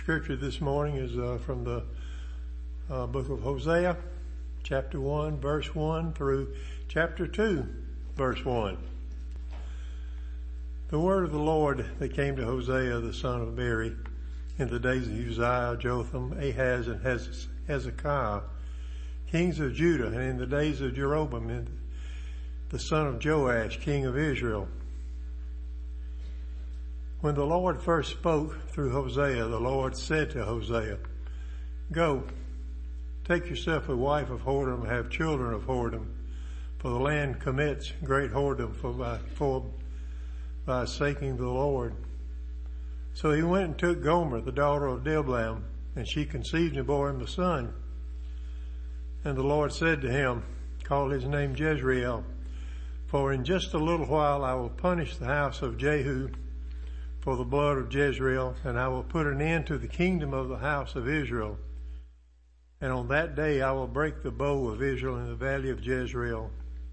scripture this morning is from the book of Hosea, chapter 1, verse 1 through chapter 2, verse 1. The word of the Lord that came to Hosea, the son of Beeri, in the days of Uzziah, Jotham, Ahaz, and Hezekiah, kings of Judah, and in the days of Jeroboam, the son of Joash, king of Israel. When the Lord first spoke through Hosea, the Lord said to Hosea, "Go, take yourself a wife of whoredom, and have children of whoredom, for the land commits great whoredom by forsaking the Lord." So he went and took Gomer, the daughter of Diblaim, and she conceived and bore him a son. And the Lord said to him, "Call his name Jezreel, for in just a little while I will punish the house of Jehu for the blood of Jezreel, and I will put an end to the kingdom of the house of Israel. And on that day I will break the bow of Israel in the valley of Jezreel."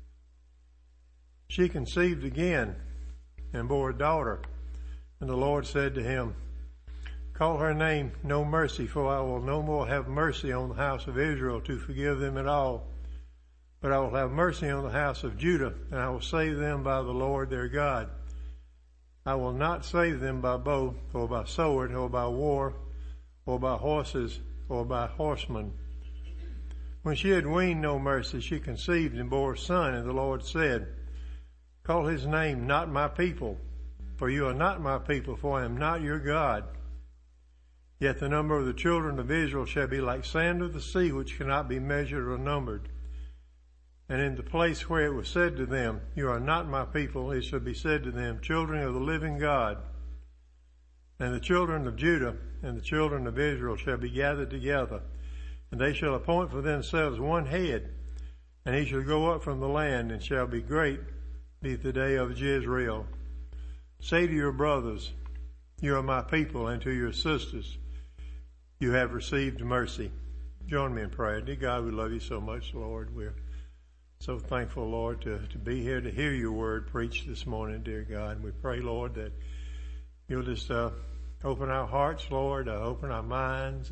She conceived again and bore a daughter. And the Lord said to him, "Call her name No Mercy, for I will no more have mercy on the house of Israel to forgive them at all. But I will have mercy on the house of Judah, and I will save them by the Lord their God. I will not save them by bow, or by sword, or by war, or by horses, or by horsemen." When she had weaned No Mercy, she conceived and bore a son, and the Lord said, "Call his name Not My People, for you are not my people, for I am not your God. Yet the number of the children of Israel shall be like sand of the sea, which cannot be measured or numbered. And in the place where it was said to them, 'You are not my people,' it shall be said to them, 'Children of the living God.' And the children of Judah and the children of Israel shall be gathered together, and they shall appoint for themselves one head, and he shall go up from the land, and shall be great be the day of Jezreel. Say to your brothers, 'You are my people,' and to your sisters, 'You have received mercy.'" Join me in prayer. Dear God, we love you so much, Lord. We're so thankful, Lord, to be here to hear your word preached this morning, dear God. And we pray, Lord, that you'll just open our hearts, Lord, open our minds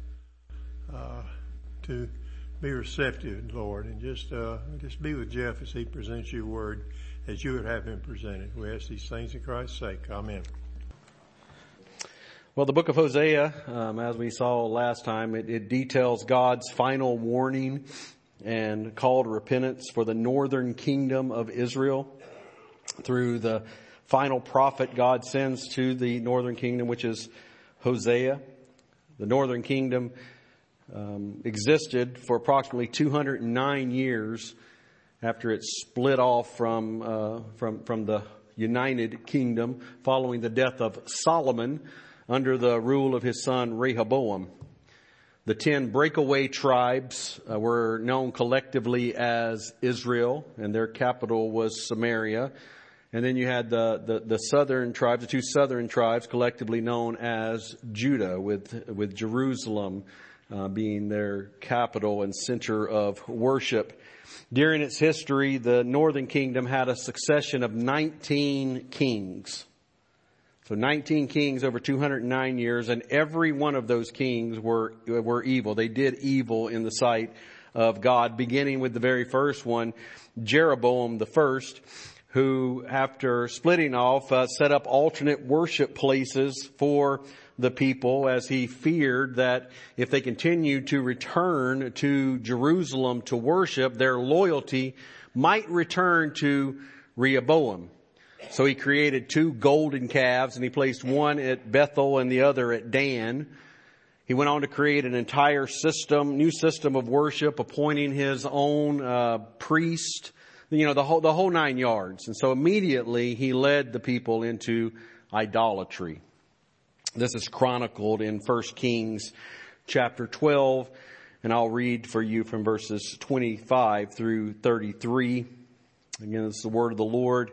to be receptive, Lord, and just be with Jeff as he presents your word as you would have him presented. We ask these things in Christ's sake. Amen. Well, the book of Hosea, as we saw last time, it details God's final warning and call to repentance for the northern kingdom of Israel through the final prophet God sends to the northern kingdom, which is Hosea. The northern kingdom existed for approximately 209 years after it split off from the United Kingdom following the death of Solomon under the rule of his son Rehoboam. The 10 breakaway tribes were known collectively as Israel, and their capital was Samaria. And then you had the southern tribes, the 2 southern tribes, collectively known as Judah, with Jerusalem being their capital and center of worship. During its history, the northern kingdom had a succession of 19 kings. So 19 kings over 209 years, and every one of those kings were evil. They did evil in the sight of God, beginning with the very first one, Jeroboam the first, who, after splitting off, set up alternate worship places for the people, as he feared that if they continued to return to Jerusalem to worship, their loyalty might return to Rehoboam. So he created 2 golden calves, and he placed one at Bethel and the other at Dan. He went on to create an entire new system of worship, appointing his own priest, the whole 9 yards. And so immediately he led the people into idolatry. This is chronicled in 1 Kings chapter 12, and I'll read for you from verses 25 through 33. Again, this is the word of the Lord.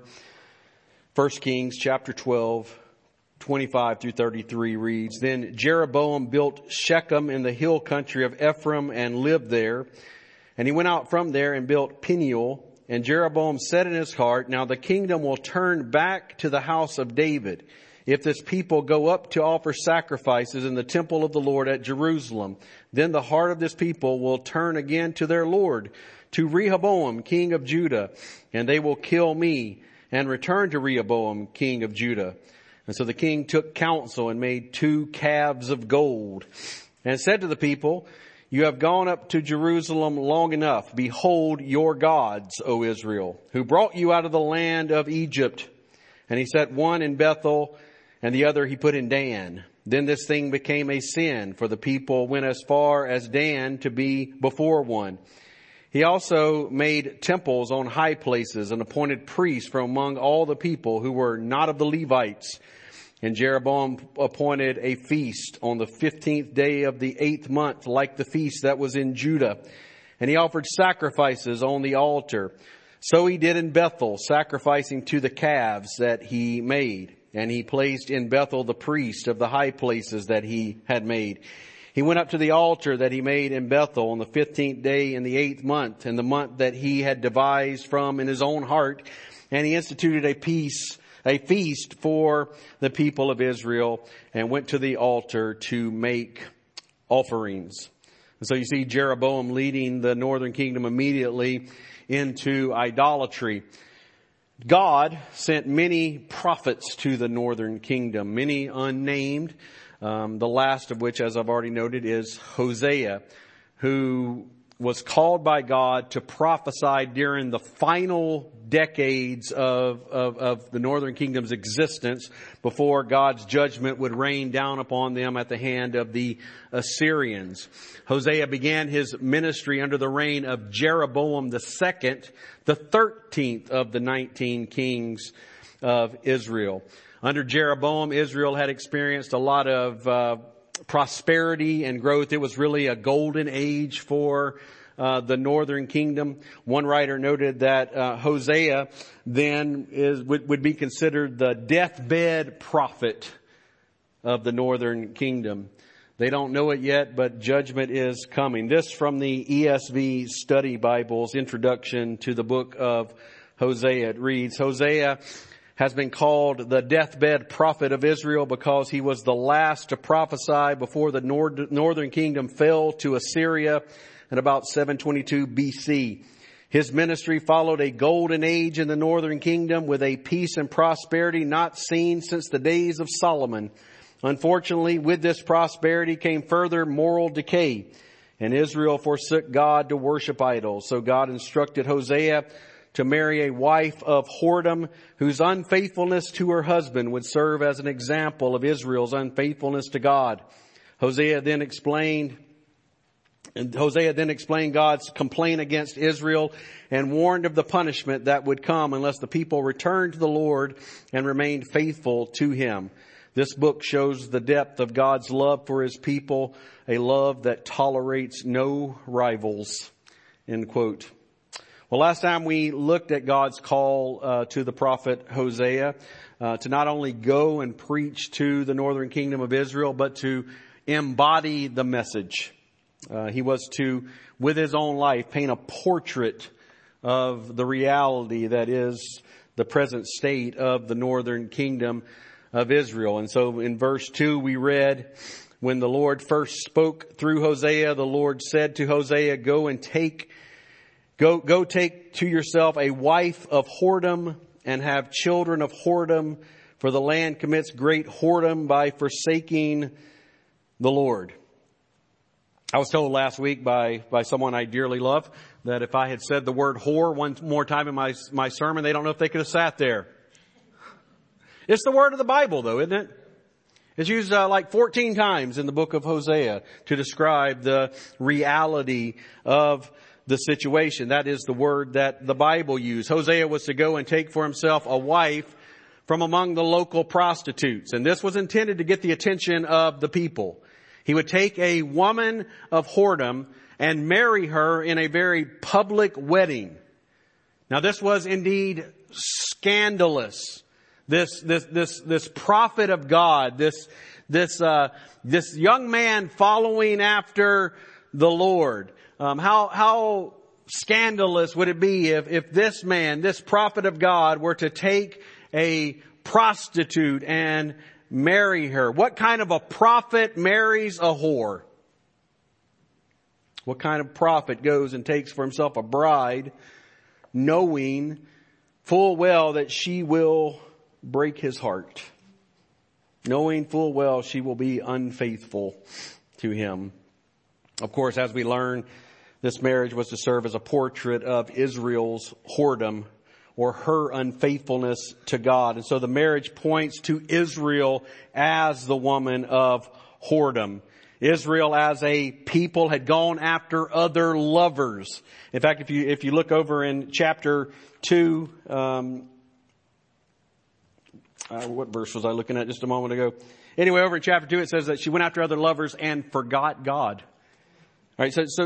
1 Kings chapter 12, 25 through 33 reads, "Then Jeroboam built Shechem in the hill country of Ephraim and lived there. And he went out from there and built Peniel. And Jeroboam said in his heart, 'Now the kingdom will turn back to the house of David, if this people go up to offer sacrifices in the temple of the Lord at Jerusalem, then the heart of this people will turn again to their Lord, to Rehoboam, king of Judah, and they will kill me and return to Rehoboam, king of Judah. And so the king took counsel and made 2 calves of gold and said to the people, you have gone up to Jerusalem long enough. Behold your gods, O Israel, who brought you out of the land of Egypt. And he set one in Bethel and the other he put in Dan. Then this thing became a sin, for the people went as far as Dan to be before one. He also made temples on high places and appointed priests from among all the people who were not of the Levites. And Jeroboam appointed a feast on the 15th day of the 8th month, like the feast that was in Judah. And he offered sacrifices on the altar. So he did in Bethel, sacrificing to the calves that he made. And he placed in Bethel the priest of the high places that he had made. He went up to the altar that he made in Bethel on the 15th day in the 8th month, in the month that he had devised from in his own heart. And he instituted a feast for the people of Israel, and went to the altar to make offerings. And so you see Jeroboam leading the northern kingdom immediately into idolatry. God sent many prophets to the northern kingdom, many unnamed, the last of which, as I've already noted, is Hosea, who was called by God to prophesy during the final decades of the northern kingdom's existence before God's judgment would rain down upon them at the hand of the Assyrians. Hosea began his ministry under the reign of Jeroboam II, the 13th of the 19 kings of Israel. Under Jeroboam, Israel had experienced a lot of prosperity and growth. It was really a golden age for the northern kingdom. One writer noted that Hosea then would be considered the deathbed prophet of the northern kingdom. They don't know it yet, but judgment is coming. This from the ESV Study Bible's introduction to the book of Hosea. It reads, Hosea has been called the deathbed prophet of Israel because he was the last to prophesy before the northern kingdom fell to Assyria in about 722 BC. His ministry followed a golden age in the northern kingdom with a peace and prosperity not seen since the days of Solomon. Unfortunately, with this prosperity came further moral decay, and Israel forsook God to worship idols. So God instructed Hosea to marry a wife of whoredom whose unfaithfulness to her husband would serve as an example of Israel's unfaithfulness to God. Hosea then explained God's complaint against Israel and warned of the punishment that would come unless the people returned to the Lord and remained faithful to Him. This book shows the depth of God's love for His people, a love that tolerates no rivals. End quote. Well, last time we looked at God's call to the prophet Hosea to not only go and preach to the northern kingdom of Israel, but to embody the message. He was to, with his own life, paint a portrait of the reality that is the present state of the northern kingdom of Israel. And so in verse 2 we read, when the Lord first spoke through Hosea, the Lord said to Hosea, Go take to yourself a wife of whoredom and have children of whoredom, for the land commits great whoredom by forsaking the Lord. I was told last week by someone I dearly love that if I had said the word whore one more time in my sermon, they don't know if they could have sat there. It's the word of the Bible though, isn't it? It's used like 14 times in the book of Hosea to describe the reality of the situation. That is the word that the Bible used. Hosea was to go and take for himself a wife from among the local prostitutes. And this was intended to get the attention of the people. He would take a woman of whoredom and marry her in a very public wedding. Now this was indeed scandalous. This prophet of God, this young man following after the Lord. How scandalous would it be if this man, this prophet of God, were to take a prostitute and marry her. What kind of a prophet marries a whore? What kind of prophet goes and takes for himself a bride, knowing full well that she will break his heart? Knowing full well she will be unfaithful to him. Of course, as we learn, this marriage was to serve as a portrait of Israel's whoredom, or her unfaithfulness to God. And so the marriage points to Israel as the woman of whoredom. Israel as a people had gone after other lovers. In fact, if you look over in chapter 2, what verse was I looking at just a moment ago? Anyway, over in chapter 2, it says that she went after other lovers and forgot God. All right, so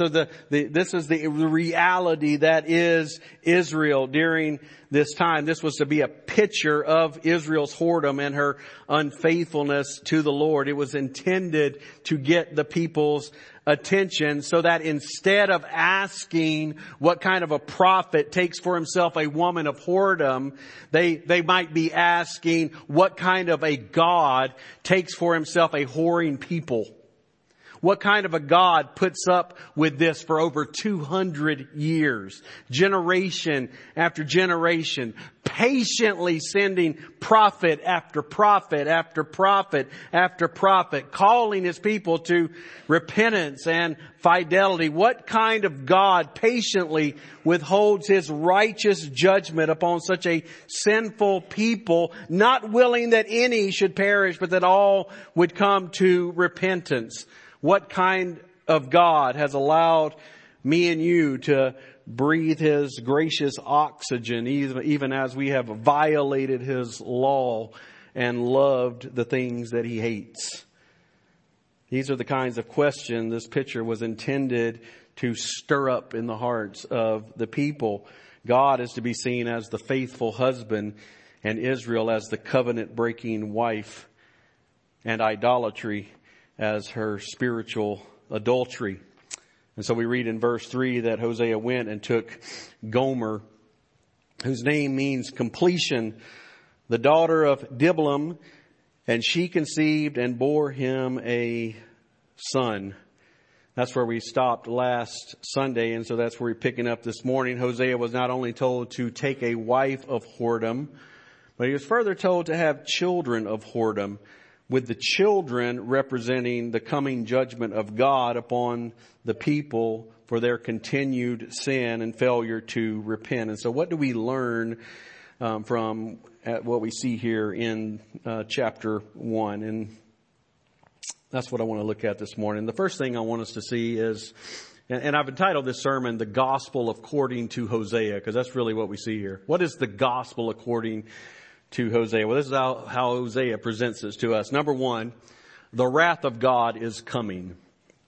this is the reality that is Israel during this time. This was to be a picture of Israel's whoredom and her unfaithfulness to the Lord. It was intended to get the people's attention so that instead of asking what kind of a prophet takes for himself a woman of whoredom, they might be asking what kind of a God takes for himself a whoring people. What kind of a God puts up with this for over 200 years, generation after generation, patiently sending prophet after prophet after prophet after prophet, calling his people to repentance and fidelity? What kind of God patiently withholds his righteous judgment upon such a sinful people, not willing that any should perish, but that all would come to repentance? What kind of God has allowed me and you to breathe his gracious oxygen even as we have violated his law and loved the things that he hates? These are the kinds of questions this picture was intended to stir up in the hearts of the people. God is to be seen as the faithful husband and Israel as the covenant-breaking wife, and idolatry as her spiritual adultery. And so we read in verse 3 that Hosea went and took Gomer, whose name means completion, the daughter of Diblaim, and she conceived and bore him a son. That's where we stopped last Sunday, and so that's where we're picking up this morning. Hosea was not only told to take a wife of whoredom, but he was further told to have children of whoredom, with the children representing the coming judgment of God upon the people for their continued sin and failure to repent. And so what do we learn from what we see here in chapter 1? And that's what I want to look at this morning. The first thing I want us to see is, and I've entitled this sermon, The Gospel According to Hosea, because that's really what we see here. What is the gospel according to Hosea? Well, this is how Hosea presents this to us. Number one, the wrath of God is coming.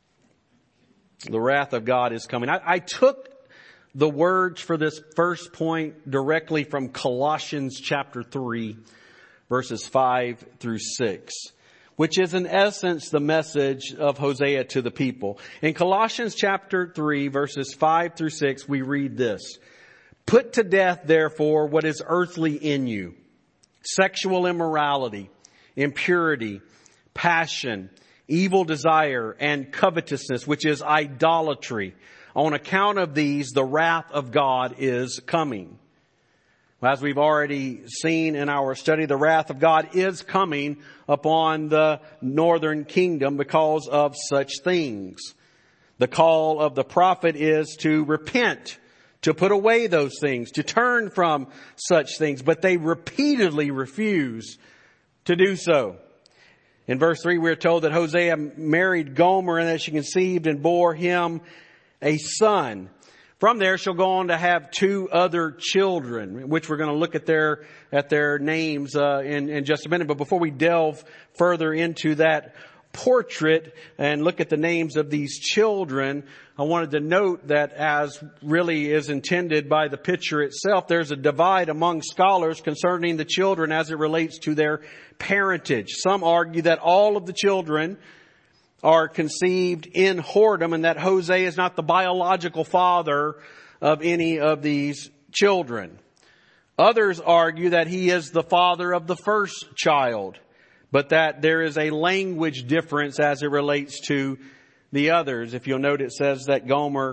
The wrath of God is coming. I took the words for this first point directly from Colossians chapter 3, verses 5 through 6, which is in essence the message of Hosea to the people. In Colossians chapter 3, verses 5 through 6, we read this: "Put to death, therefore, what is earthly in you: sexual immorality, impurity, passion, evil desire, and covetousness, which is idolatry. On account of these, the wrath of God is coming." As we've already seen in our study, the wrath of God is coming upon the northern kingdom because of such things. The call of the prophet is to repent, to put away those things, to turn from such things, but they repeatedly refuse to do so. In verse 3, we are told that Hosea married Gomer and that she conceived and bore him a son. From there, she'll go on to have 2 other children, which we're going to look at their names in just a minute. But before we delve further into that portrait and look at the names of these children, I wanted to note that, as really is intended by the picture itself, there's a divide among scholars concerning the children as it relates to their parentage. Some argue that all of the children are conceived in whoredom and that Hosea is not the biological father of any of these children. Others argue that he is the father of the first child, but that there is a language difference as it relates to the others. If you'll note, it says that Gomer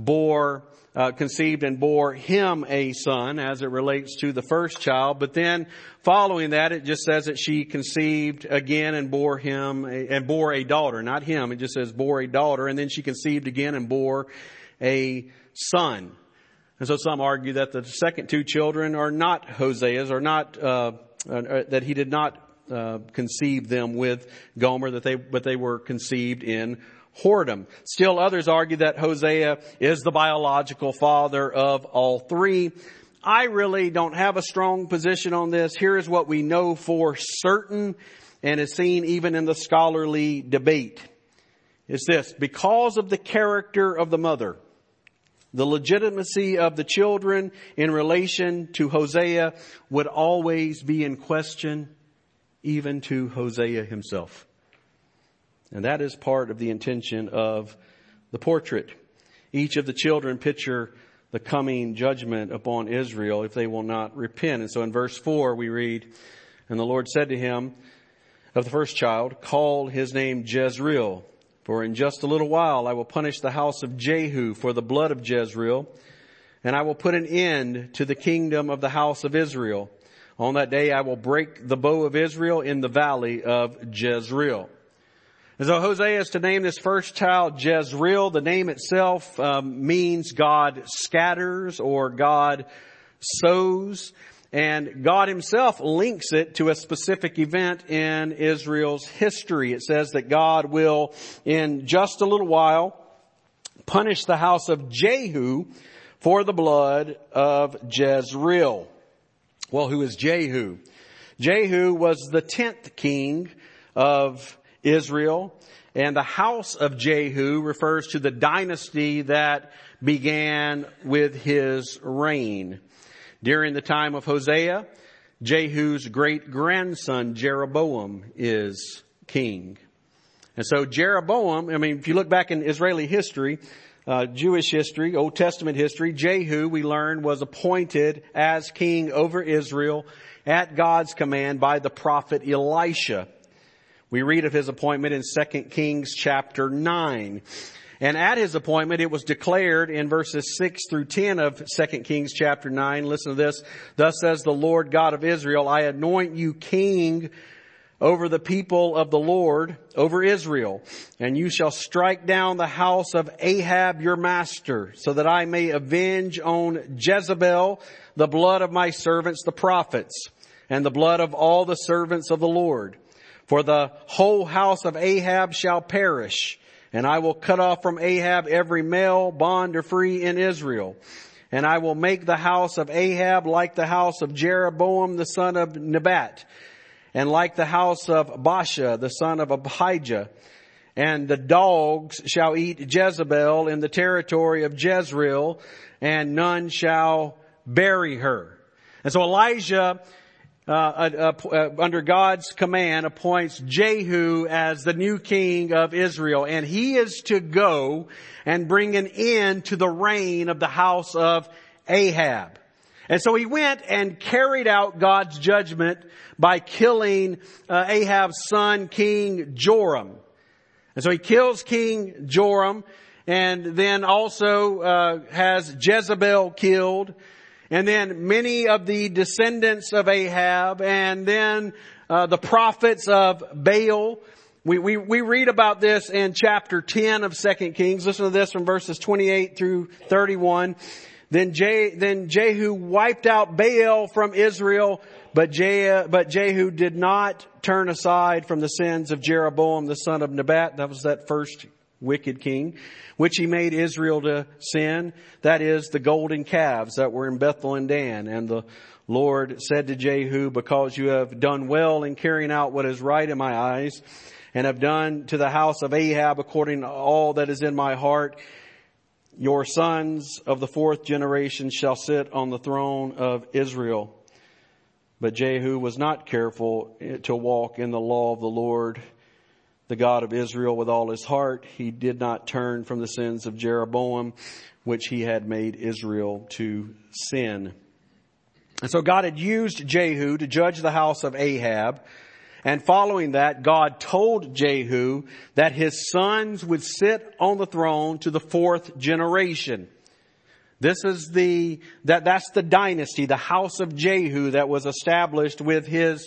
conceived and bore him a son as it relates to the first child. But then following that, it just says that she conceived again and bore a daughter, not him. It just says bore a daughter. And then she conceived again and bore a son. And so some argue that the second two children are not Hosea's, or not, that he did not conceive them with Gomer, but they were conceived in whoredom. Still others argue that Hosea is the biological father of all three. I really don't have a strong position on this. Here is what we know for certain, and is seen even in the scholarly debate. It's this: because of the character of the mother, the legitimacy of the children in relation to Hosea would always be in question, even to Hosea himself. And that is part of the intention of the portrait. Each of the children picture the coming judgment upon Israel if they will not repent. And so in verse 4 we read, "And the Lord said to him of the first child, call his name Jezreel. For in just a little while I will punish the house of Jehu for the blood of Jezreel, and I will put an end to the kingdom of the house of Israel. On that day I will break the bow of Israel in the valley of Jezreel." And so Hosea is to name this first child Jezreel. The name itself means God scatters or God sows. And God himself links it to a specific event in Israel's history. It says that God will, in just a little while, punish the house of Jehu for the blood of Jezreel. Well, who is Jehu? Jehu was the 10th king of Israel, and the house of Jehu refers to the dynasty that began with his reign. During the time of Hosea, Jehu's great-grandson Jeroboam is king. And so Jeroboam, if you look back in Israeli history, Jewish history, Old Testament history, Jehu, we learn, was appointed as king over Israel at God's command by the prophet Elisha. We read of his appointment in 2 Kings chapter 9. And at his appointment, it was declared in verses 6 through 10 of 2 Kings chapter 9. Listen to this. "Thus says the Lord God of Israel, I anoint you king over the people of the Lord, over Israel. And you shall strike down the house of Ahab your master, so that I may avenge on Jezebel the blood of my servants the prophets, and the blood of all the servants of the Lord. For the whole house of Ahab shall perish, and I will cut off from Ahab every male, bond or free in Israel. And I will make the house of Ahab like the house of Jeroboam the son of Nebat, and like the house of Baasha the son of Abijah. And the dogs shall eat Jezebel in the territory of Jezreel, and none shall bury her." And so Elijah, under God's command, appoints Jehu as the new king of Israel. And he is to go and bring an end to the reign of the house of Ahab. And so he went and carried out God's judgment by killing Ahab's son, King Joram. And so he kills King Joram, and then also has Jezebel killed. And then many of the descendants of Ahab, and then the prophets of Baal. We read about this in chapter 10 of 2 Kings. Listen to this from verses 28 through 31. Then Jehu wiped out Baal from Israel, but Jehu did not turn aside from the sins of Jeroboam the son of Nebat. That was that first wicked king, which he made Israel to sin. That is the golden calves that were in Bethel and Dan. And the Lord said to Jehu, "Because you have done well in carrying out what is right in my eyes, and have done to the house of Ahab according to all that is in my heart, your sons of the 4th generation shall sit on the throne of Israel." But Jehu was not careful to walk in the law of the Lord, the God of Israel, with all his heart. He did not turn from the sins of Jeroboam, which he had made Israel to sin. And so God had used Jehu to judge the house of Ahab. And following that, God told Jehu that his sons would sit on the throne to the 4th generation. This is that's the dynasty, the house of Jehu that was established with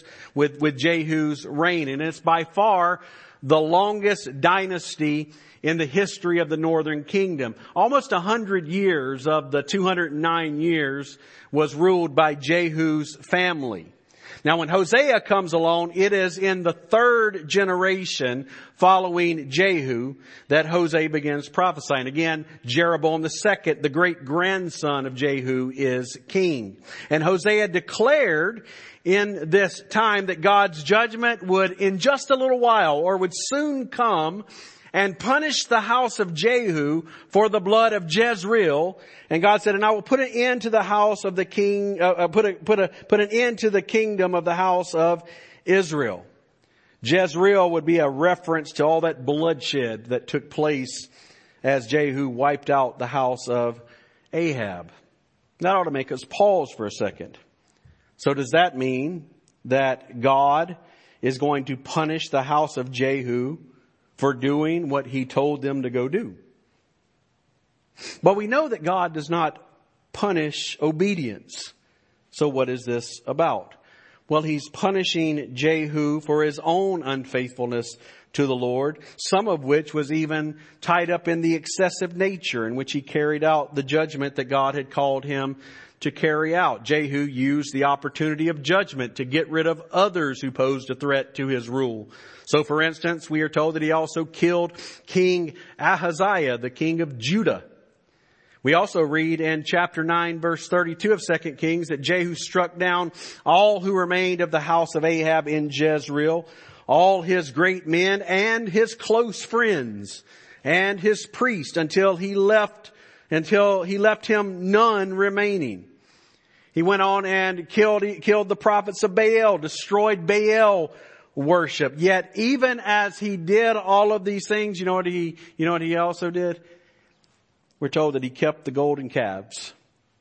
Jehu's reign. And it's by far the longest dynasty in the history of the northern kingdom. Almost 100 years of the 209 years was ruled by Jehu's family. Now when Hosea comes along, it is in the 3rd generation following Jehu that Hosea begins prophesying. Again, Jeroboam II, the great grandson of Jehu, is king. And Hosea declared in this time that God's judgment would in just a little while, or would soon come, and punish the house of Jehu for the blood of Jezreel. And God said, and I will put an end to the house of the king, put an end to the kingdom of the house of Israel. Jezreel would be a reference to all that bloodshed that took place as Jehu wiped out the house of Ahab. That ought to make us pause for a second. So does that mean that God is going to punish the house of Jehu for doing what he told them to go do? But we know that God does not punish obedience. So what is this about? Well, he's punishing Jehu for his own unfaithfulness to the Lord, some of which was even tied up in the excessive nature in which he carried out the judgment that God had called him to carry out. Jehu used the opportunity of judgment to get rid of others who posed a threat to his rule. So for instance, we are told that he also killed King Ahaziah, the king of Judah. We also read in chapter 9, verse 32 of 2 Kings that Jehu struck down all who remained of the house of Ahab in Jezreel, all his great men and his close friends and his priests until he left him none remaining. He went on and killed the prophets of Baal, destroyed Baal worship. Yet even as he did all of these things, you know what he also did? We're told that he kept the golden calves,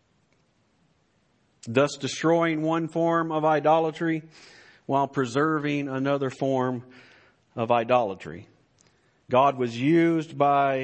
thus destroying one form of idolatry while preserving another form of idolatry. Jehu was used by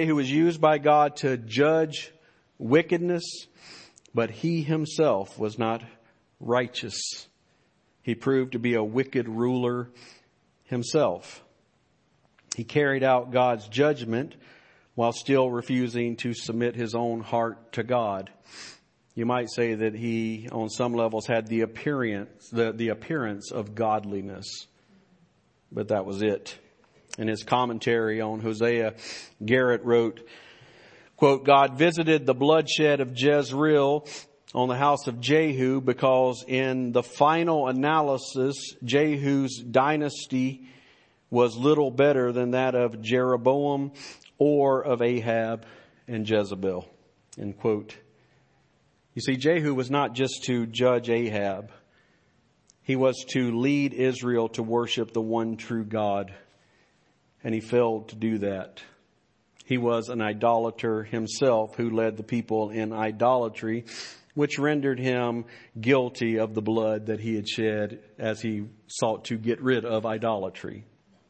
God to judge wickedness, but he himself was not righteous. He proved to be a wicked ruler himself. He carried out God's judgment while still refusing to submit his own heart to God. You might say that he, on some levels, had the appearance of godliness, but that was it. In his commentary on Hosea, Garrett wrote, quote, God visited the bloodshed of Jezreel on the house of Jehu because in the final analysis, Jehu's dynasty was little better than that of Jeroboam or of Ahab and Jezebel, end quote. You see, Jehu was not just to judge Ahab. He was to lead Israel to worship the one true God. And he failed to do that. He was an idolater himself who led the people in idolatry, which rendered him guilty of the blood that he had shed as he sought to get rid of idolatry.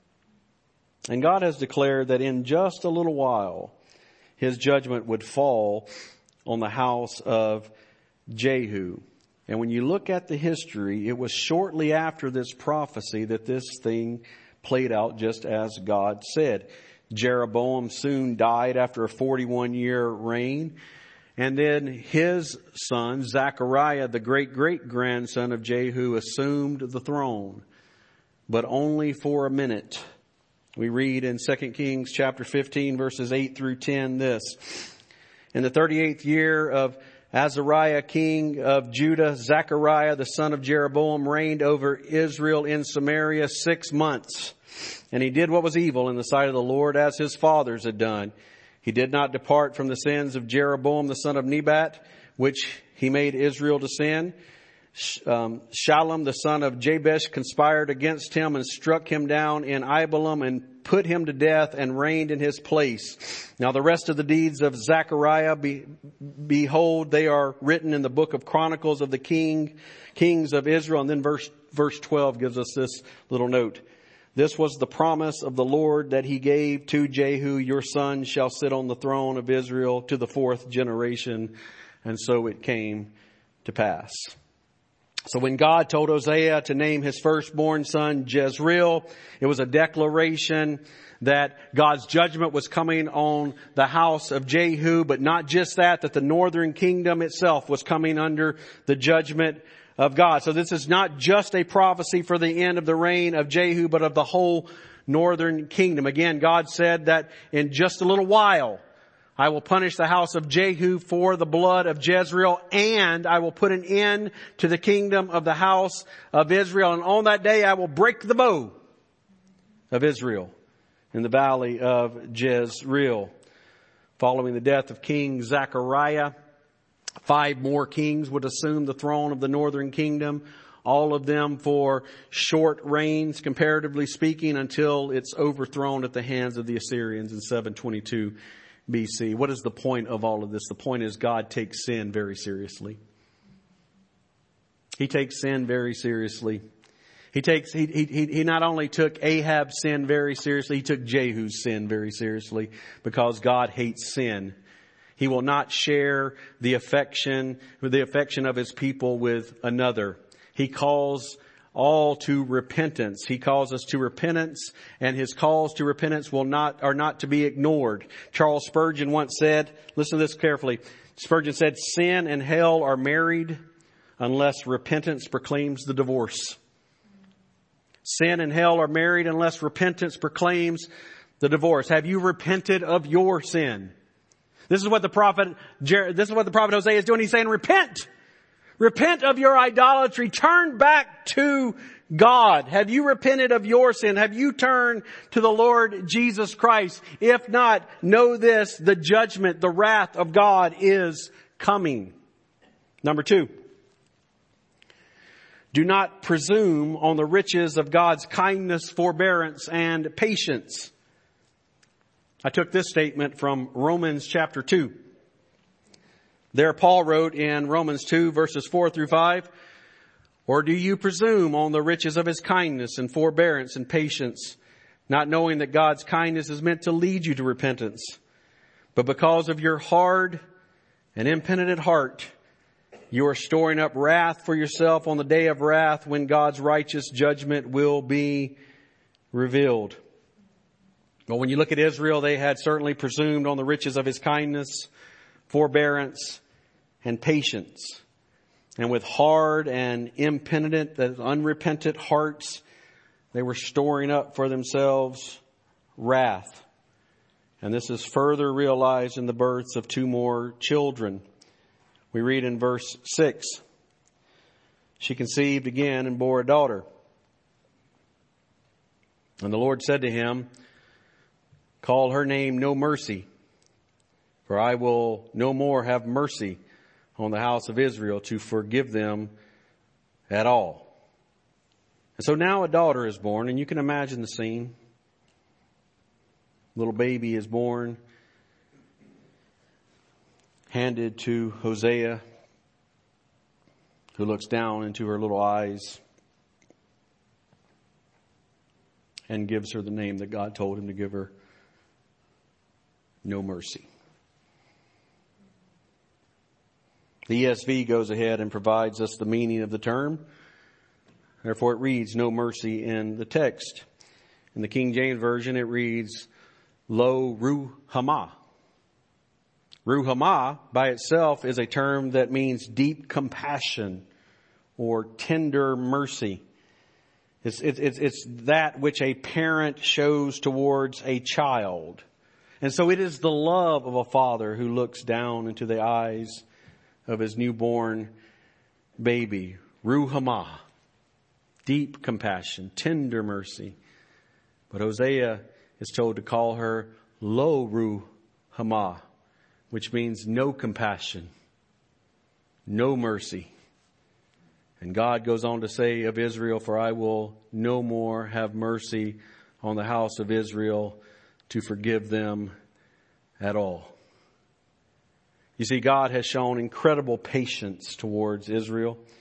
And God has declared that in just a little while, his judgment would fall on the house of Jehu. And when you look at the history, it was shortly after this prophecy that this thing played out just as God said. Jeroboam soon died after a 41-year reign. And then his son, Zechariah, the great-great-grandson of Jehu, assumed the throne, but only for a minute. We read in 2 Kings chapter 15, verses 8 through 10 this. In the 38th year of Azariah, king of Judah, Zechariah, the son of Jeroboam, reigned over Israel in Samaria 6 months. And he did what was evil in the sight of the Lord, as his fathers had done. He did not depart from the sins of Jeroboam, the son of Nebat, which he made Israel to sin. Shallum, the son of Jabesh, conspired against him and struck him down in Ibelem and put him to death and reigned in his place. Now the rest of the deeds of Zechariah, behold, they are written in the book of Chronicles of the kings of Israel. And then verse verse 12 gives us this little note. This was the promise of the Lord that he gave to Jehu, your son shall sit on the throne of Israel to the 4th generation. And so it came to pass. So when God told Hosea to name his firstborn son Jezreel, it was a declaration that God's judgment was coming on the house of Jehu, but not just that the northern kingdom itself was coming under the judgment of God. So this is not just a prophecy for the end of the reign of Jehu, but of the whole northern kingdom. Again, God said that in just a little while, I will punish the house of Jehu for the blood of Jezreel, and I will put an end to the kingdom of the house of Israel. And on that day, I will break the bow of Israel in the valley of Jezreel. Following the death of King Zechariah, 5 more kings would assume the throne of the northern kingdom, all of them for short reigns, comparatively speaking, until it's overthrown at the hands of the Assyrians in 722 BC. What is the point of all of this? The point is God takes sin very seriously. He takes sin very seriously. He not only took Ahab's sin very seriously, he took Jehu's sin very seriously, because God hates sin. He will not share the affection of his people with another. He calls all to repentance. He calls us to repentance, and his calls to repentance are not to be ignored. Charles Spurgeon once said, listen to this carefully. Spurgeon said, sin and hell are married unless repentance proclaims the divorce. Sin and hell are married unless repentance proclaims the divorce. Have you repented of your sin? This is what the prophet Hosea is doing. He's saying, repent. Repent of your idolatry. Turn back to God. Have you repented of your sin? Have you turned to the Lord Jesus Christ? If not, know this, the judgment, the wrath of God is coming. Number 2. Do not presume on the riches of God's kindness, forbearance, and patience. I took this statement from Romans chapter 2. There Paul wrote in Romans 2 verses 4 through 5, or do you presume on the riches of his kindness and forbearance and patience, not knowing that God's kindness is meant to lead you to repentance, but because of your hard and impenitent heart, you are storing up wrath for yourself on the day of wrath when God's righteous judgment will be revealed. But when you look at Israel, they had certainly presumed on the riches of his kindness, forbearance, and patience. And with hard and impenitent, unrepentant hearts, they were storing up for themselves wrath. And this is further realized in the births of 2 more children. We read in verse 6, she conceived again and bore a daughter. And the Lord said to him, call her name No Mercy, for I will no more have mercy on the house of Israel to forgive them at all. And so now a daughter is born, and you can imagine the scene. Little baby is born, handed to Hosea, who looks down into her little eyes and gives her the name that God told him to give her, No Mercy. The ESV goes ahead and provides us the meaning of the term. Therefore, it reads no mercy in the text. In the King James Version, it reads Lo Ruhamah. Ruhamah by itself is a term that means deep compassion or tender mercy. It's that which a parent shows towards a child. And so it is the love of a father who looks down into the eyes of his newborn baby. Ruhamah. Deep compassion, tender mercy. But Hosea is told to call her Lo Ruhamah, which means no compassion, no mercy. And God goes on to say of Israel, for I will no more have mercy on the house of Israel to forgive them at all. You see, God has shown incredible patience towards Israel.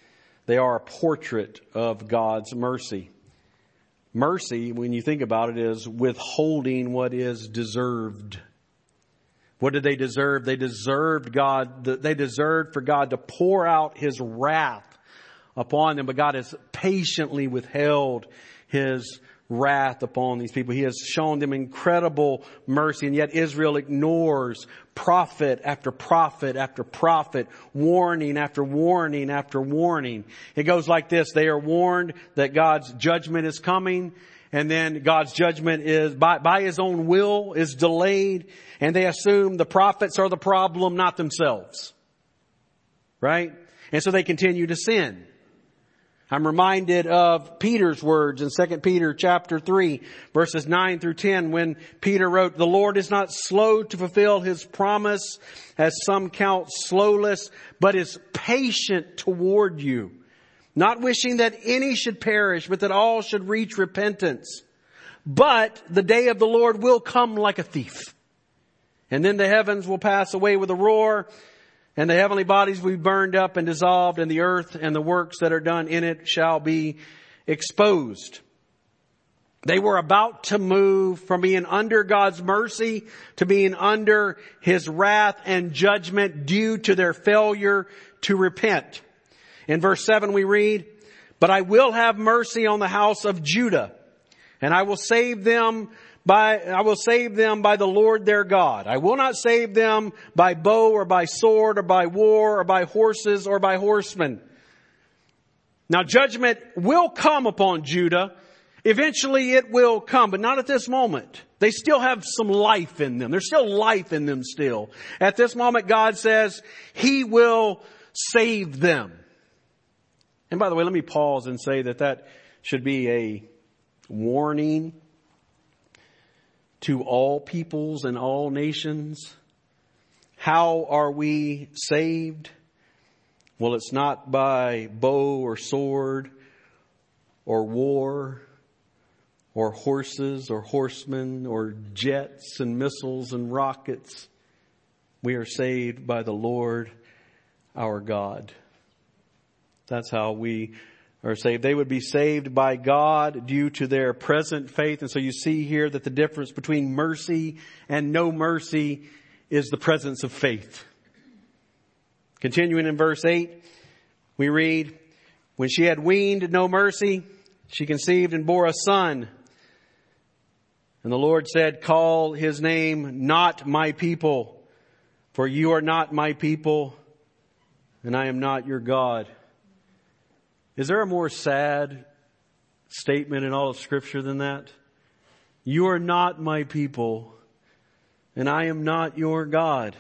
They are a portrait of God's mercy. Mercy, when you think about it, is withholding what is deserved. What did they deserve? They deserved for God to pour out His wrath upon them, but God has patiently withheld His wrath upon these people. He has shown them incredible mercy, and yet Israel ignores prophet after prophet after prophet, warning after warning after warning. It goes like this. They are warned that God's judgment is coming, and then God's judgment is by His own will is delayed, and they assume the prophets are the problem, not themselves. Right? And so they continue to sin. I'm reminded of Peter's words in 2 Peter chapter 3, verses 9 through 10, when Peter wrote, "The Lord is not slow to fulfill His promise, as some count slowness, but is patient toward you, not wishing that any should perish, but that all should reach repentance. But the day of the Lord will come like a thief. And then the heavens will pass away with a roar, and the heavenly bodies will be burned up and dissolved, and the earth and the works that are done in it shall be exposed." They were about to move from being under God's mercy to being under His wrath and judgment due to their failure to repent. In verse 7 we read, "But I will have mercy on the house of Judah, and I will save them by the Lord their God. I will not save them by bow or by sword or by war or by horses or by horsemen." Now judgment will come upon Judah. Eventually it will come, but not at this moment. They still have some life in them. There's still life in them still. At this moment, God says He will save them. And by the way, let me pause and say that should be a warning to all peoples and all nations. How are we saved? Well, it's not by bow or sword or war or horses or horsemen or jets and missiles and rockets. We are saved by the Lord our God. That's how we are saved. They would be saved by God due to their present faith. And so you see here that the difference between mercy and no mercy is the presence of faith. Continuing in verse 8, we read, "When she had weaned no mercy, she conceived and bore a son. And the Lord said, Call his name not my people, for you are not my people, and I am not your God." Is there a more sad statement in all of Scripture than that? You are not my people, and I am not your God.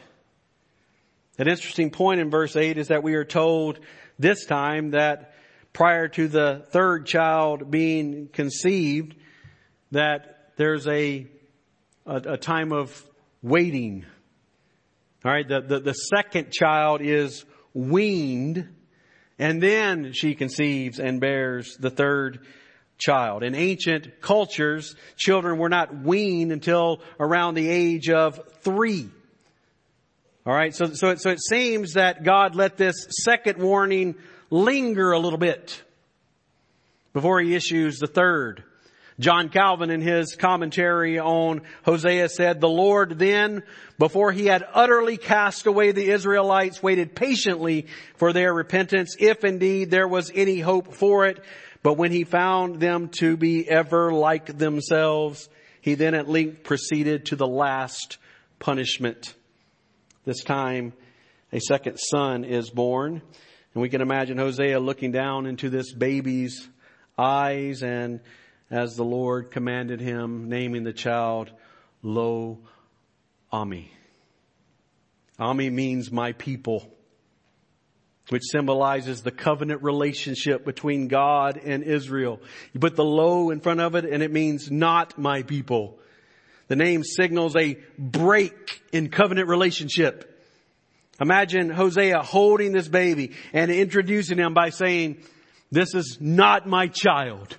An interesting point in verse 8 is that we are told this time that prior to the third child being conceived, that there's a time of waiting. All right, the second child is weaned, and then she conceives and bears the third child. In ancient cultures, children were not weaned until around the age of 3. All right, so it seems that God let this second warning linger a little bit before He issues the third. John Calvin, in his commentary on Hosea, said, "The Lord then, before He had utterly cast away the Israelites, waited patiently for their repentance, if indeed there was any hope for it. But when He found them to be ever like themselves, He then at length proceeded to the last punishment." This time, a second son is born. And we can imagine Hosea looking down into this baby's eyes, and as the Lord commanded him, naming the child Lo Ami. Ami means my people, which symbolizes the covenant relationship between God and Israel. You put the Lo in front of it and it means not my people. The name signals a break in covenant relationship. Imagine Hosea holding this baby and introducing him by saying, "This is not my child."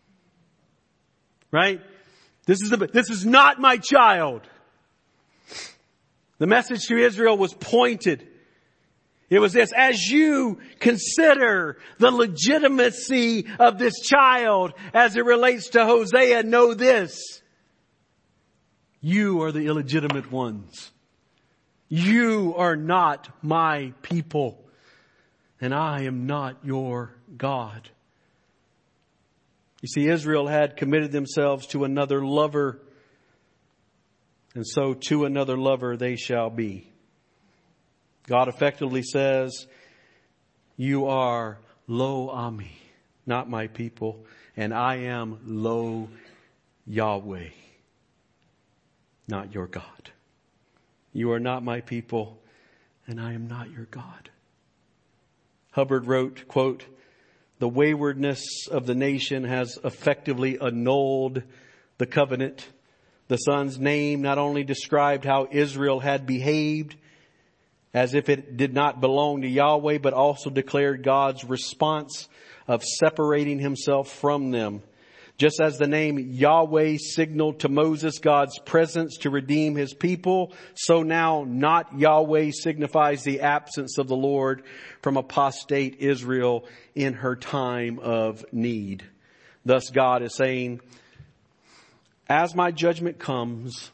Right? This is not my child. The message to Israel was pointed. It was this: as you consider the legitimacy of this child as it relates to Hosea, know this: you are the illegitimate ones. You are not my people, and I am not your God. You see, Israel had committed themselves to another lover, and so to another lover they shall be. God effectively says, you are Lo Ami, not my people, and I am Lo Yahweh, not your God. You are not my people, and I am not your God. Hubbard wrote, quote, the waywardness of the nation has effectively annulled the covenant. The son's name not only described how Israel had behaved as if it did not belong to Yahweh, but also declared God's response of separating himself from them. Just as the name Yahweh signaled to Moses God's presence to redeem his people, so now not Yahweh signifies the absence of the Lord from apostate Israel in her time of need. Thus God is saying, as my judgment comes,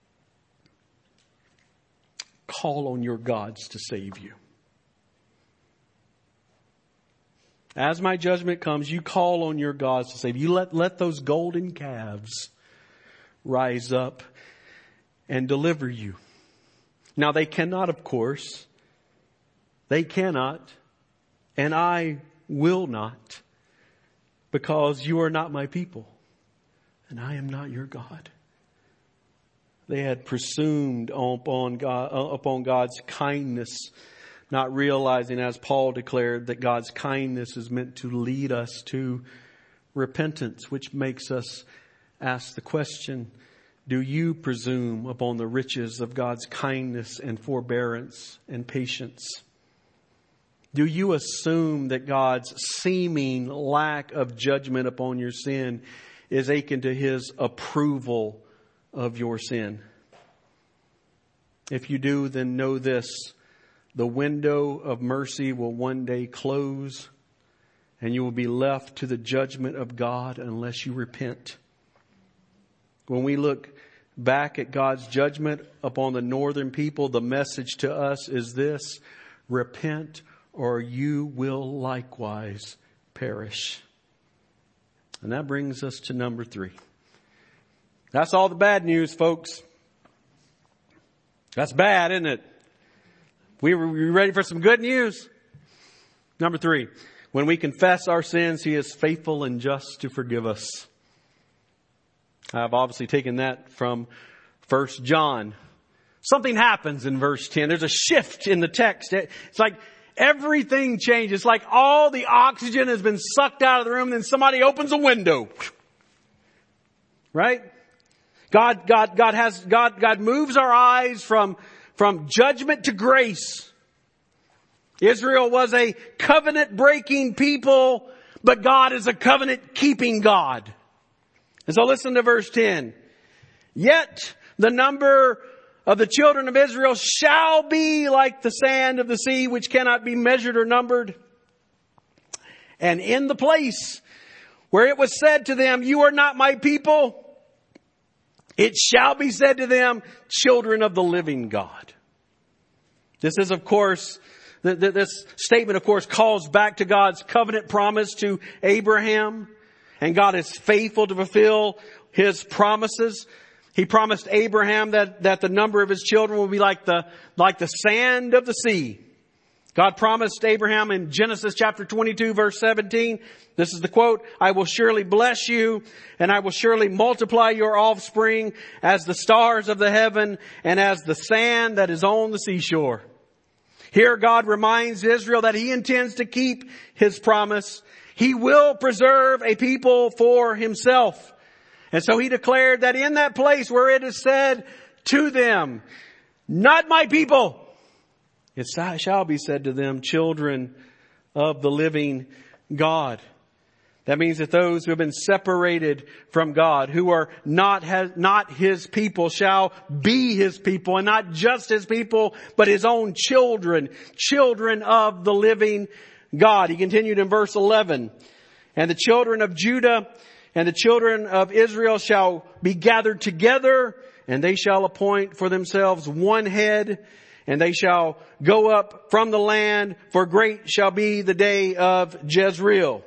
call on your gods to save you. As my judgment comes, you call on your gods to save you. Let those golden calves rise up and deliver you. Now they cannot, of course. They cannot, and I will not, because you are not my people, and I am not your God. They had presumed upon God's kindness, not realizing, as Paul declared, that God's kindness is meant to lead us to repentance, which makes us ask the question, do you presume upon the riches of God's kindness and forbearance and patience? Do you assume that God's seeming lack of judgment upon your sin is akin to his approval of your sin? If you do, then know this: the window of mercy will one day close, and you will be left to the judgment of God unless you repent. When we look back at God's judgment upon the northern people, the message to us is this: repent, or you will likewise perish. And that brings us to number 3. That's all the bad news, folks. That's bad, isn't it? We ready for some good news? Number 3, when we confess our sins, he is faithful and just to forgive us. I've obviously taken that from 1 John. Something happens in verse 10. There's a shift in the text. It's like everything changes. It's like all the oxygen has been sucked out of the room, and then somebody opens a window. Right? God moves our eyes from judgment to grace. Israel was a covenant breaking people, but God is a covenant keeping God. And so listen to verse 10. Yet the number of the children of Israel shall be like the sand of the sea, which cannot be measured or numbered. And in the place where it was said to them, you are not my people, it shall be said to them, children of the living God. This is, of course, this statement, of course, calls back to God's covenant promise to Abraham. And God is faithful to fulfill his promises. He promised Abraham that the number of his children will be like the sand of the sea. God promised Abraham in Genesis chapter 22, verse 17. This is the quote: I will surely bless you, and I will surely multiply your offspring as the stars of the heaven and as the sand that is on the seashore. Here God reminds Israel that he intends to keep his promise. He will preserve a people for himself. And so he declared that in that place where it is said to them, not my people, it shall be said to them, children of the living God. That means that those who have been separated from God, who are not His people, shall be His people, and not just His people, but His own children, children of the living God. He continued in verse 11, and the children of Judah and the children of Israel shall be gathered together, and they shall appoint for themselves one head, and they shall go up from the land, for great shall be the day of Jezreel.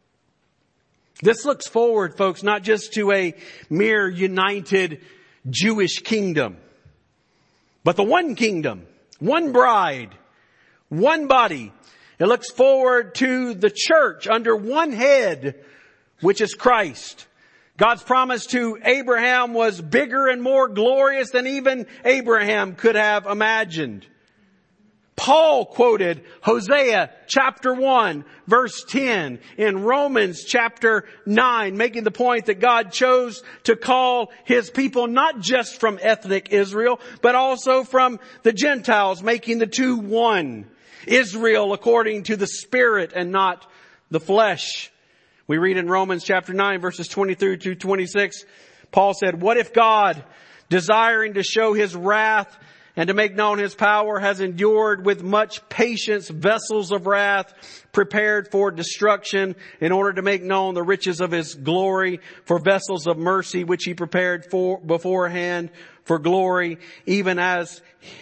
This looks forward, folks, not just to a mere united Jewish kingdom, but the one kingdom, one bride, one body. It looks forward to the church under one head, which is Christ. God's promise to Abraham was bigger and more glorious than even Abraham could have imagined. Paul quoted Hosea chapter 1 verse 10 in Romans chapter 9, making the point that God chose to call His people not just from ethnic Israel, but also from the Gentiles, making the two one. Israel according to the Spirit and not the flesh. We read in Romans chapter 9 verses 23 to 26, Paul said, "What if God, desiring to show His wrath and to make known His power, has endured with much patience vessels of wrath prepared for destruction, in order to make known the riches of His glory for vessels of mercy, which He prepared for beforehand for glory, even us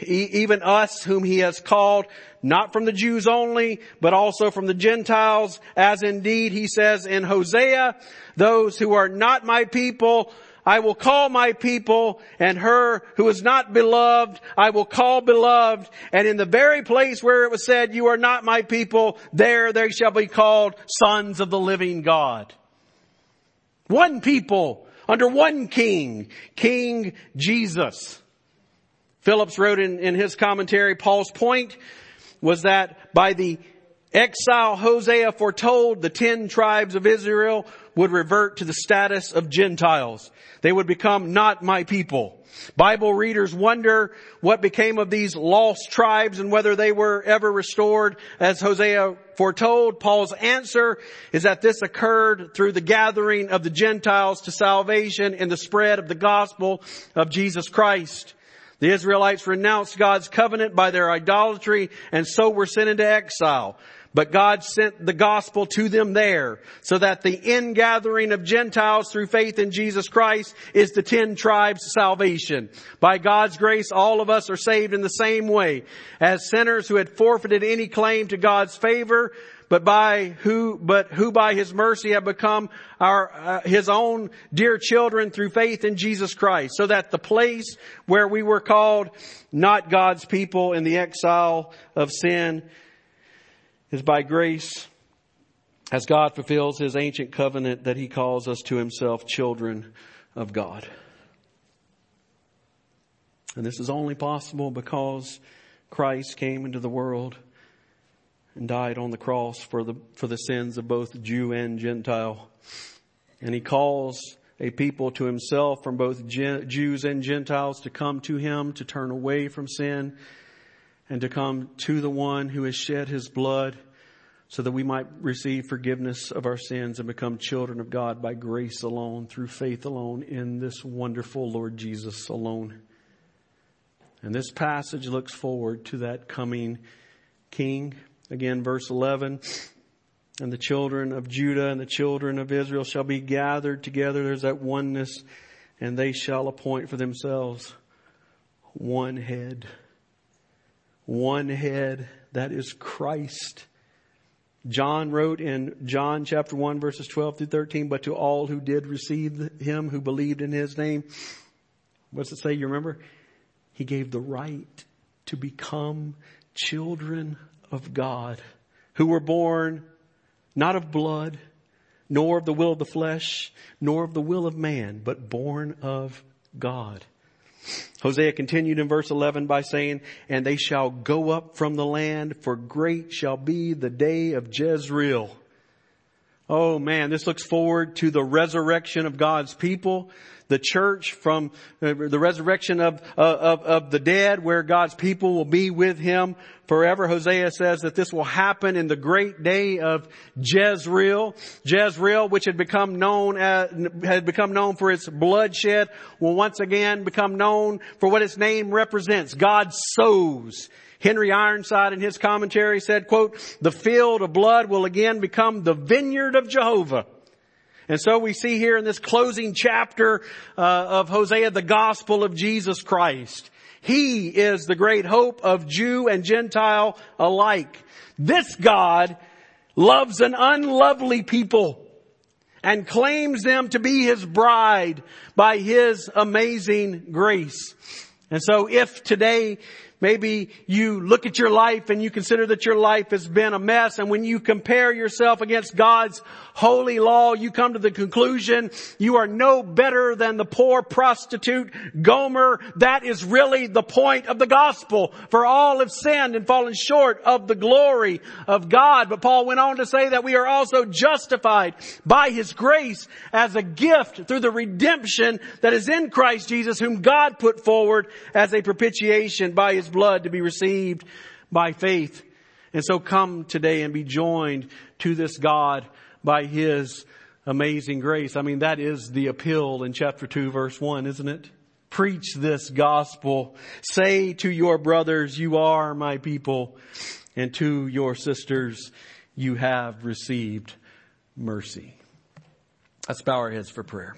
whom He has called, not from the Jews only, but also from the Gentiles, as indeed He says in Hosea, those who are not my people I will call my people, and her who is not beloved I will call beloved. And in the very place where it was said, you are not my people, there they shall be called sons of the living God." One people under one king, King Jesus. Phillips wrote in his commentary, Paul's point was that by the exile Hosea foretold, the 10 tribes of Israel would revert to the status of Gentiles. They would become not my people. Bible readers wonder what became of these lost tribes and whether they were ever restored as Hosea foretold. Paul's answer is that this occurred through the gathering of the Gentiles to salvation and the spread of the gospel of Jesus Christ. The Israelites renounced God's covenant by their idolatry and so were sent into exile. But God sent the gospel to them there, so that the ingathering of Gentiles through faith in Jesus Christ is the 10 tribes' salvation. By God's grace, all of us are saved in the same way, as sinners who had forfeited any claim to God's favor, but who by His mercy have become His own dear children through faith in Jesus Christ, so that the place where we were called not God's people in the exile of sin is by grace, as God fulfills His ancient covenant that He calls us to Himself children of God. And this is only possible because Christ came into the world and died on the cross for the sins of both Jew and Gentile. And He calls a people to Himself from both Jews and Gentiles to come to Him, to turn away from sin, and to come to the one who has shed His blood so that we might receive forgiveness of our sins and become children of God by grace alone, through faith alone, in this wonderful Lord Jesus alone. And this passage looks forward to that coming King. Again, verse 11, "And the children of Judah and the children of Israel shall be gathered together." There's that oneness. "And they shall appoint for themselves one head." One head, that is Christ. John wrote in John chapter 1 verses 12 through 13, "But to all who did receive Him, who believed in His name," what's it say? You remember? "He gave the right to become children of God, who were born not of blood, nor of the will of the flesh, nor of the will of man, but born of God." Hosea continued in verse 11 by saying, "And they shall go up from the land, for great shall be the day of Jezreel." Oh man, this looks forward to the resurrection of God's people, the church, from the resurrection of the dead, where God's people will be with Him forever. Hosea says that this will happen in the great day of Jezreel. Jezreel, which had become known for its bloodshed, will once again become known for what its name represents. God sows. Henry Ironside in his commentary said, quote, "The field of blood will again become the vineyard of Jehovah." And so we see here in this closing chapter of Hosea the gospel of Jesus Christ. He is the great hope of Jew and Gentile alike. This God loves an unlovely people and claims them to be His bride by His amazing grace. And so if today maybe you look at your life and you consider that your life has been a mess, and when you compare yourself against God's holy law, you come to the conclusion you are no better than the poor prostitute Gomer. That is really the point of the gospel. For all have sinned and fallen short of the glory of God. But Paul went on to say that we are also justified by His grace as a gift through the redemption that is in Christ Jesus, whom God put forward as a propitiation by His blood to be received by faith. And so come today and be joined to this God by His amazing grace. I mean, that is the appeal in chapter 2, verse 1, isn't it? Preach this gospel. Say to your brothers, you are my people. And to your sisters, you have received mercy. Let's bow our heads for prayer.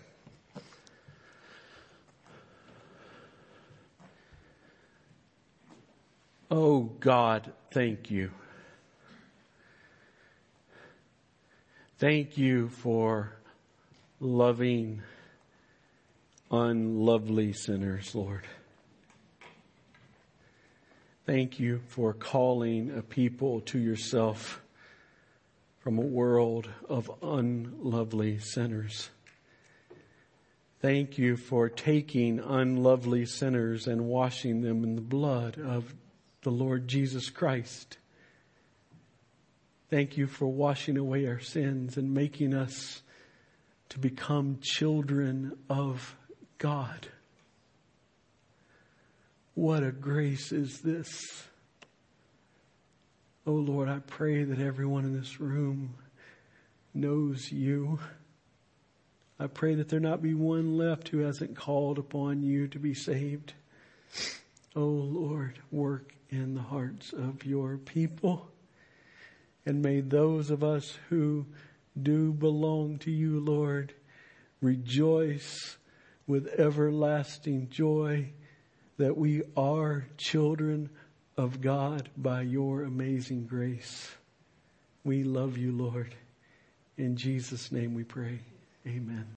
Oh God, thank you. Thank you for loving unlovely sinners, Lord. Thank you for calling a people to yourself from a world of unlovely sinners. Thank you for taking unlovely sinners and washing them in the blood of the Lord Jesus Christ. Thank you for washing away our sins and making us to become children of God. What a grace is this. Oh Lord, I pray that everyone in this room knows you. I pray that there not be one left who hasn't called upon you to be saved. Oh Lord, work in the hearts of your people. And may those of us who do belong to you, Lord, rejoice with everlasting joy that we are children of God by your amazing grace. We love you, Lord. In Jesus' name we pray. Amen.